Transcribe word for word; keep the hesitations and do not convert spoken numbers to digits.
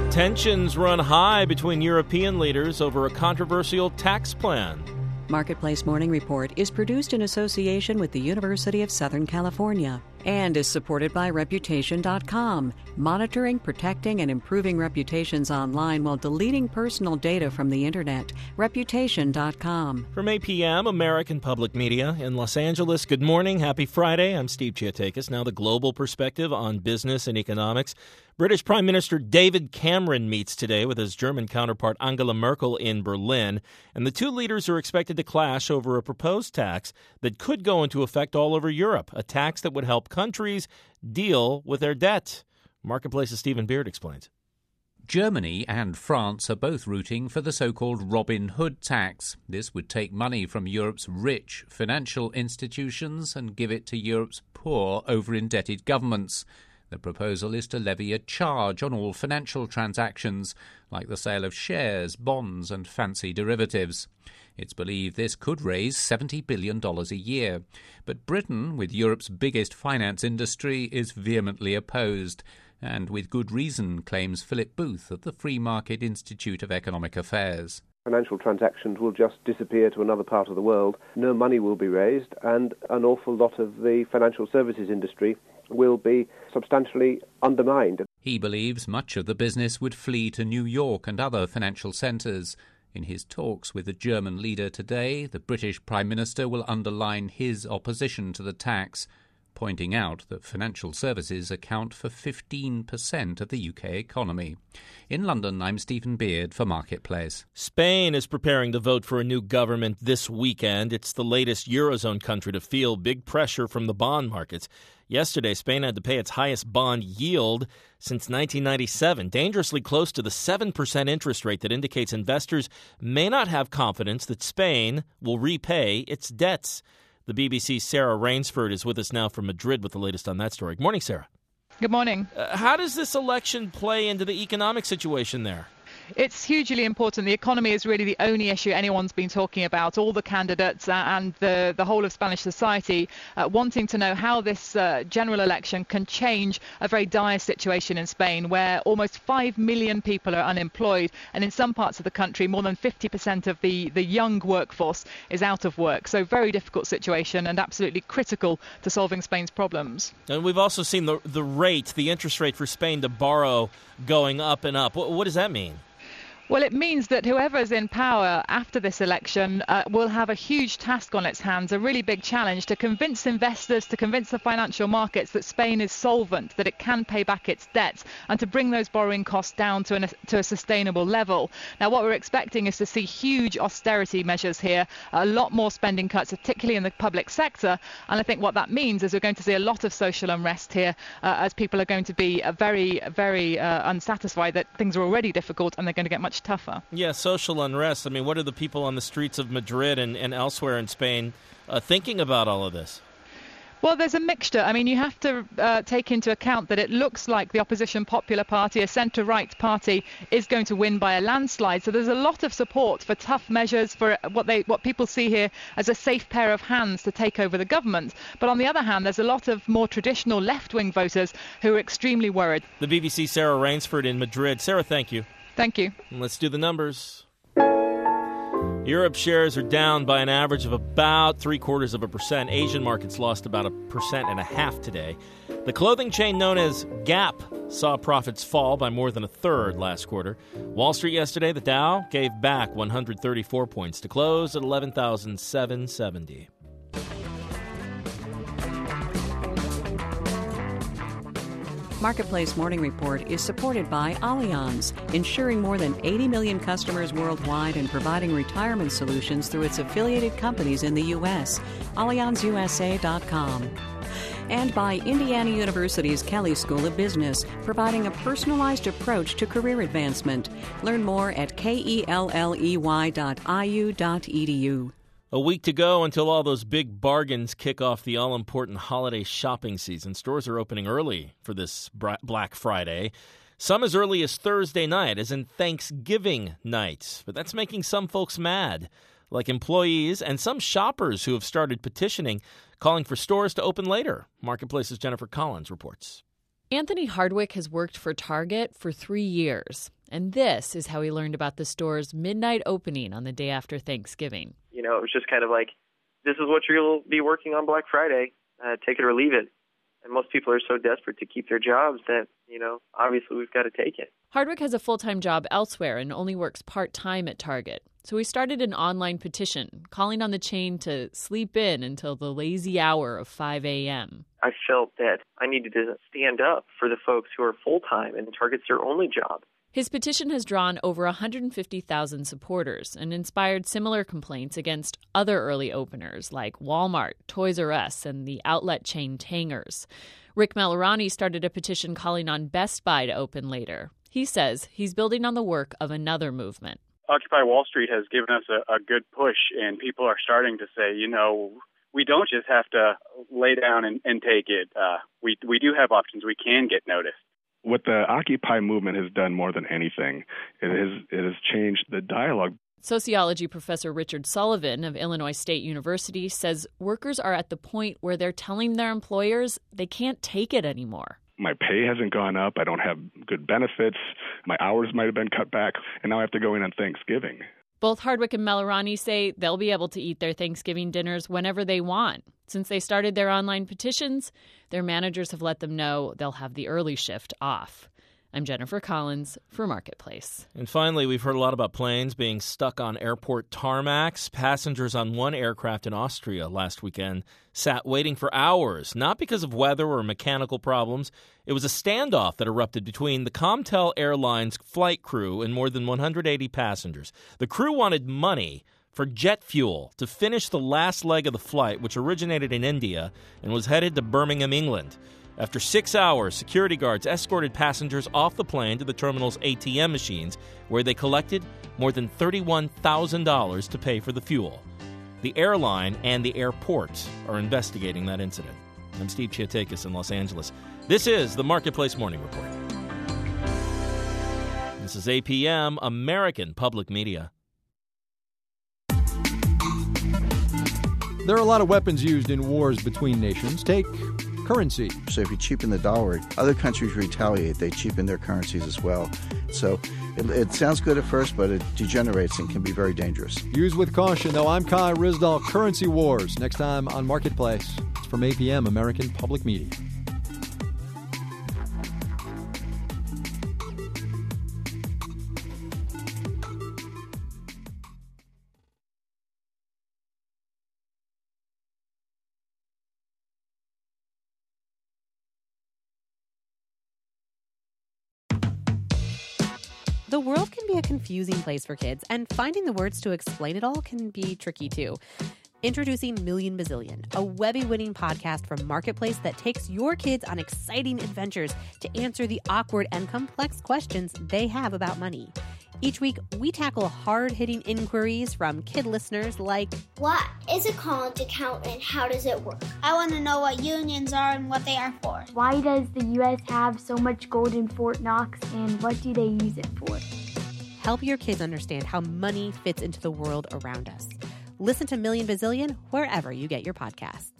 Tensions run high between European leaders over a controversial tax plan. Marketplace Morning Report is produced in association with the University of Southern California and is supported by Reputation dot com, monitoring, protecting, and improving reputations online while deleting personal data from the Internet. Reputation dot com. From eight p.m., American Public Media in Los Angeles. Good morning. Happy Friday. I'm Steve Chiatakis. Now the global perspective on business and economics. British Prime Minister David Cameron meets today with his German counterpart Angela Merkel in Berlin, and the two leaders are expected to clash over a proposed tax that could go into effect all over Europe, a tax that would help countries deal with their debt. Marketplace's Stephen Beard explains. Germany and France are both rooting for the so-called Robin Hood tax. This would take money from Europe's rich financial institutions and give it to Europe's poor, over-indebted governments. The proposal is to levy a charge on all financial transactions, like the sale of shares, bonds and fancy derivatives. It's believed this could raise seventy billion dollars a year. But Britain, with Europe's biggest finance industry, is vehemently opposed, and with good reason, claims Philip Booth of the Free Market Institute of Economic Affairs. Financial transactions will just disappear to another part of the world. No money will be raised, and an awful lot of the financial services industry will be substantially undermined. He believes much of the business would flee to New York and other financial centres. In his talks with the German leader today, the British Prime Minister will underline his opposition to the tax, pointing out that financial services account for fifteen percent of the U K economy. In London, I'm Stephen Beard for Marketplace. Spain is preparing to vote for a new government this weekend. It's the latest Eurozone country to feel big pressure from the bond markets. Yesterday, Spain had to pay its highest bond yield since nineteen ninety-seven, dangerously close to the seven percent interest rate that indicates investors may not have confidence that Spain will repay its debts. The B B C's Sarah Rainsford is with us now from Madrid with the latest on that story. Good morning, Sarah. Good morning. Uh, how does this election play into the economic situation there? It's hugely important. The economy is really the only issue anyone's been talking about. All the candidates and the, the whole of Spanish society uh, wanting to know how this uh, general election can change a very dire situation in Spain, where almost five million people are unemployed. And in some parts of the country, more than fifty percent of the, the young workforce is out of work. So very difficult situation and absolutely critical to solving Spain's problems. And we've also seen the, the rate, the interest rate for Spain to borrow going up and up. What, what does that mean? Well, it means that whoever's in power after this election uh, will have a huge task on its hands, a really big challenge to convince investors, to convince the financial markets that Spain is solvent, that it can pay back its debts, and to bring those borrowing costs down to, an, to a sustainable level. Now, what we're expecting is to see huge austerity measures here, a lot more spending cuts, particularly in the public sector. And I think what that means is we're going to see a lot of social unrest here uh, as people are going to be uh, very, very uh, unsatisfied that things are already difficult and they're going to get much tougher. Yeah, social unrest. I mean, what are the people on the streets of Madrid and, and elsewhere in Spain uh, thinking about all of this? Well, there's a mixture. I mean, you have to uh, take into account that it looks like the opposition Popular Party, a centre-right party, is going to win by a landslide. So there's a lot of support for tough measures, for what they what people see here as a safe pair of hands to take over the government. But on the other hand, there's a lot of more traditional left-wing voters who are extremely worried. The B B C's Sarah Rainsford in Madrid. Sarah, thank you. Thank you. And let's do the numbers. Europe shares are down by an average of about three quarters of a percent. Asian markets lost about a percent and a half today. The clothing chain known as Gap saw profits fall by more than a third last quarter. Wall Street yesterday, the Dow gave back one hundred thirty-four points to close at eleven thousand seven hundred seventy. Marketplace Morning Report is supported by Allianz, insuring more than eighty million customers worldwide and providing retirement solutions through its affiliated companies in the U S Allianz U S A dot com. And by Indiana University's Kelley School of Business, providing a personalized approach to career advancement. Learn more at kelley dot I U dot E D U. A week to go until all those big bargains kick off the all-important holiday shopping season. Stores are opening early for this Black Friday. Some as early as Thursday night, as in Thanksgiving night. But that's making some folks mad, like employees and some shoppers who have started petitioning, calling for stores to open later. Marketplace's Jennifer Collins reports. Anthony Hardwick has worked for Target for three years. And this is how he learned about the store's midnight opening on the day after Thanksgiving. You know, it was just kind of like, this is what you'll be working on Black Friday. Uh, take it or leave it. And most people are so desperate to keep their jobs that, you know, obviously we've got to take it. Hardwick has a full-time job elsewhere and only works part-time at Target. So he started an online petition calling on the chain to sleep in until the lazy hour of five a.m. I felt that I needed to stand up for the folks who are full-time and Target's their only job. His petition has drawn over one hundred fifty thousand supporters and inspired similar complaints against other early openers like Walmart, Toys R Us, and the outlet chain Tangers. Rick Malorani started a petition calling on Best Buy to open later. He says he's building on the work of another movement. Occupy Wall Street has given us a, a good push, and people are starting to say, you know, we don't just have to lay down and, and take it. Uh, we we do have options. We can get noticed. What the Occupy movement has done more than anything, it has it has changed the dialogue. Sociology professor Richard Sullivan of Illinois State University says workers are at the point where they're telling their employers they can't take it anymore. My pay hasn't gone up. I don't have good benefits. My hours might have been cut back. And now I have to go in on Thanksgiving. Both Hardwick and Malorani say they'll be able to eat their Thanksgiving dinners whenever they want. Since they started their online petitions, their managers have let them know they'll have the early shift off. I'm Jennifer Collins for Marketplace. And finally, we've heard a lot about planes being stuck on airport tarmacs. Passengers on one aircraft in Austria last weekend sat waiting for hours, not because of weather or mechanical problems. It was a standoff that erupted between the Comtel Airlines flight crew and more than one hundred eighty passengers. The crew wanted money for jet fuel to finish the last leg of the flight, which originated in India and was headed to Birmingham, England. After six hours, security guards escorted passengers off the plane to the terminal's A T M machines, where they collected more than thirty-one thousand dollars to pay for the fuel. The airline and the airport are investigating that incident. I'm Steve Chiatakis in Los Angeles. This is the Marketplace Morning Report. This is A P M, American Public Media. There are a lot of weapons used in wars between nations. Take currency. So if you cheapen the dollar, other countries retaliate. They cheapen their currencies as well. So it, it sounds good at first, but it degenerates and can be very dangerous. Use with caution, though. I'm Kai Ryssdal. Currency Wars. Next time on Marketplace. It's from A P M, American Public Media. The world can be a confusing place for kids, and finding the words to explain it all can be tricky, too. Introducing Million Bazillion, a Webby-winning podcast from Marketplace that takes your kids on exciting adventures to answer the awkward and complex questions they have about money. Each week, we tackle hard-hitting inquiries from kid listeners like, what is a college account and how does it work? I want to know what unions are and what they are for. Why does the U S have so much gold in Fort Knox and what do they use it for? Help your kids understand how money fits into the world around us. Listen to Million Bazillion wherever you get your podcasts.